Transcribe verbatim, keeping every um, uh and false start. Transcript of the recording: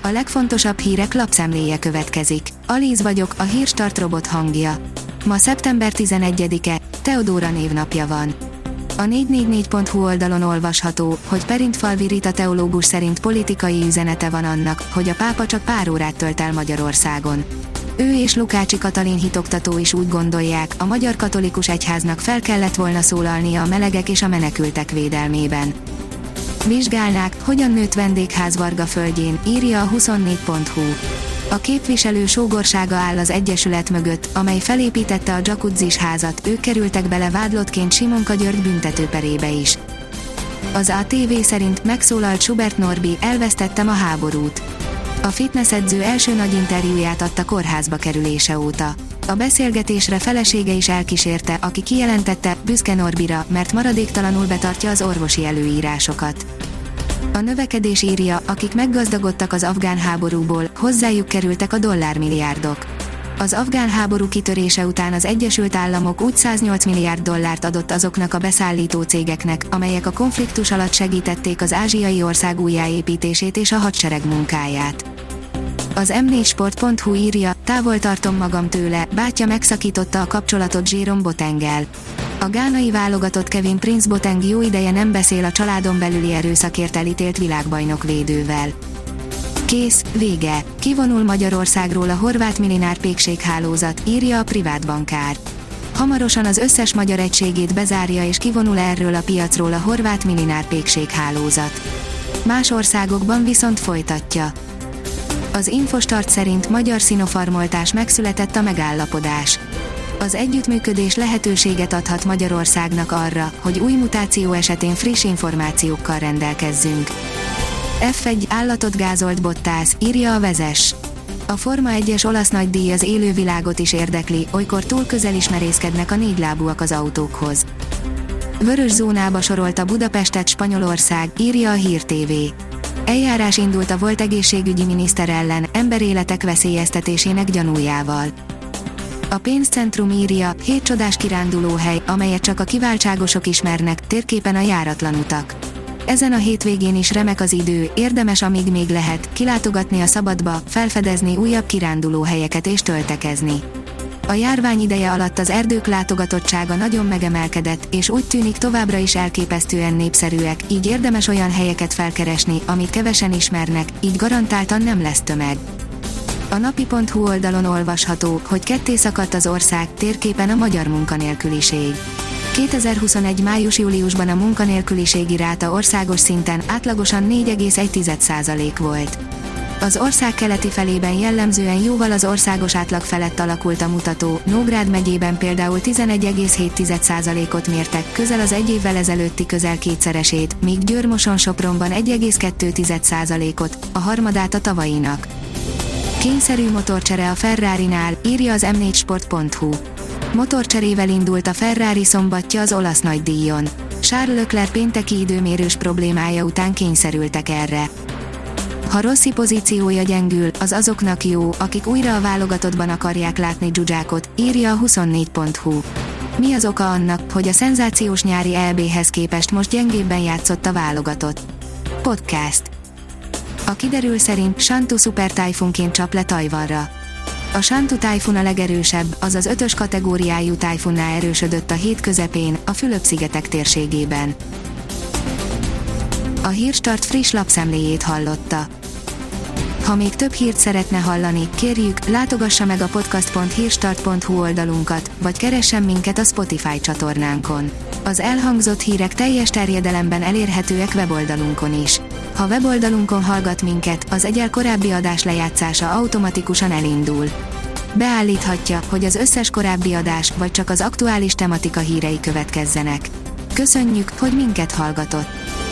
A legfontosabb hírek lapszemléje következik. Alíz vagyok, a Hírstart robot hangja. Ma szeptember tizenegyedike, Teodóra névnapja van. A négy négy négy pont hu oldalon olvasható, hogy Perintfalvi Rita teológus szerint politikai üzenete van annak, hogy a pápa csak pár órát tölt el Magyarországon. Ő és Lukácsi Katalin hitoktató is úgy gondolják, a magyar katolikus egyháznak fel kellett volna szólalnia a melegek és a menekültek védelmében. Vizsgálnák, hogyan nőtt vendégház Varga földjén, írja a huszonnégy pont hu. A képviselő sógorsága áll az egyesület mögött, amely felépítette a Jacuzzis házat, ők kerültek bele vádlottként Simonka György büntetőperébe is. Az á té vé szerint megszólalt Schubert Norbi, elvesztettem a háborút. A fitnessedző első nagy interjúját adta kórházba kerülése óta. A beszélgetésre felesége is elkísérte, aki kijelentette, büszke Norbira, mert maradéktalanul betartja az orvosi előírásokat. A növekedés írja, akik meggazdagodtak az afgán háborúból, hozzájuk kerültek a dollármilliárdok. Az afgán háború kitörése után az Egyesült Államok úgy száznyolc milliárd dollárt adott azoknak a beszállító cégeknek, amelyek a konfliktus alatt segítették az ázsiai ország újjáépítését és a hadsereg munkáját. Az em négy sport pont hu írja, távol tartom magam tőle, bátyja megszakította a kapcsolatot Jérôme Boatenggel. A gánai válogatott Kevin Prince Boateng jó ideje nem beszél a családon belüli erőszakért elítélt világbajnok védővel. Kész, vége. Kivonul Magyarországról a horvát Milinár pékséghálózat, írja a privát bankár. Hamarosan az összes magyar egységét bezárja és kivonul erről a piacról a horvát Milinár pékséghálózat. Más országokban viszont folytatja. Az Infostart szerint magyar szinofarmoltás megszületett a megállapodás. Az együttműködés lehetőséget adhat Magyarországnak arra, hogy új mutáció esetén friss információkkal rendelkezzünk. ef egy állatot gázolt Bottas, írja a Vezess. A Forma egyes olasz nagydíj az élővilágot is érdekli, olykor túl közel is merészkednek a négylábúak az autókhoz. Vörös zónába sorolta Budapestet Spanyolország, írja a Hír té vé. Eljárás indult a volt egészségügyi miniszter ellen, emberéletek veszélyeztetésének gyanújával. A pénzcentrum írja, hét csodás kirándulóhely, amelyet csak a kiváltságosok ismernek, térképen a járatlan utak. Ezen a hétvégén is remek az idő, érdemes amíg még lehet, kilátogatni a szabadba, felfedezni újabb kirándulóhelyeket és töltekezni. A járvány ideje alatt az erdők látogatottsága nagyon megemelkedett, és úgy tűnik továbbra is elképesztően népszerűek, így érdemes olyan helyeket felkeresni, amit kevesen ismernek, így garantáltan nem lesz tömeg. A napi pont hu oldalon olvasható, hogy ketté szakadt az ország, térképen a magyar munkanélküliség. kétezer-huszonegy május-júliusban a munkanélküliségi ráta országos szinten átlagosan négy egész egy százalék volt. Az ország keleti felében jellemzően jóval az országos átlag felett alakult a mutató, Nógrád megyében például tizenegy egész hét százalékot mértek, közel az egy évvel ezelőtti közel kétszeresét, míg Győr-Moson-Sopronban egy egész kettő százalékot, a harmadát a tavalyinak. Kényszerű motorcsere a Ferrarinál, írja az em négy sport pont hu. Motorcserével indult a Ferrari szombatja az olasz nagydíjon. Charles Leclerc pénteki időmérős problémája után kényszerültek erre. Ha Rossi pozíciója gyengül, az azoknak jó, akik újra a válogatottban akarják látni Zsuzsákot, írja a huszonnégy pont hu. Mi az oka annak, hogy a szenzációs nyári é béhez képest most gyengébben játszott a válogatott? Podcast. A kiderül szerint Santu szupertájfunként csap le Tajvanra. A Santu tájfun a legerősebb, azaz ötös kategóriájú tájfunná erősödött a hét közepén, a Fülöp-szigetek térségében. A Hírstart friss lapszemléjét hallotta. Ha még több hírt szeretne hallani, kérjük, látogassa meg a podcast pont hírstart pont hu oldalunkat, vagy keressen minket a Spotify csatornánkon. Az elhangzott hírek teljes terjedelemben elérhetőek weboldalunkon is. Ha weboldalunkon hallgat minket, az egyel korábbi adás lejátszása automatikusan elindul. Beállíthatja, hogy az összes korábbi adás, vagy csak az aktuális tematika hírei következzenek. Köszönjük, hogy minket hallgatott!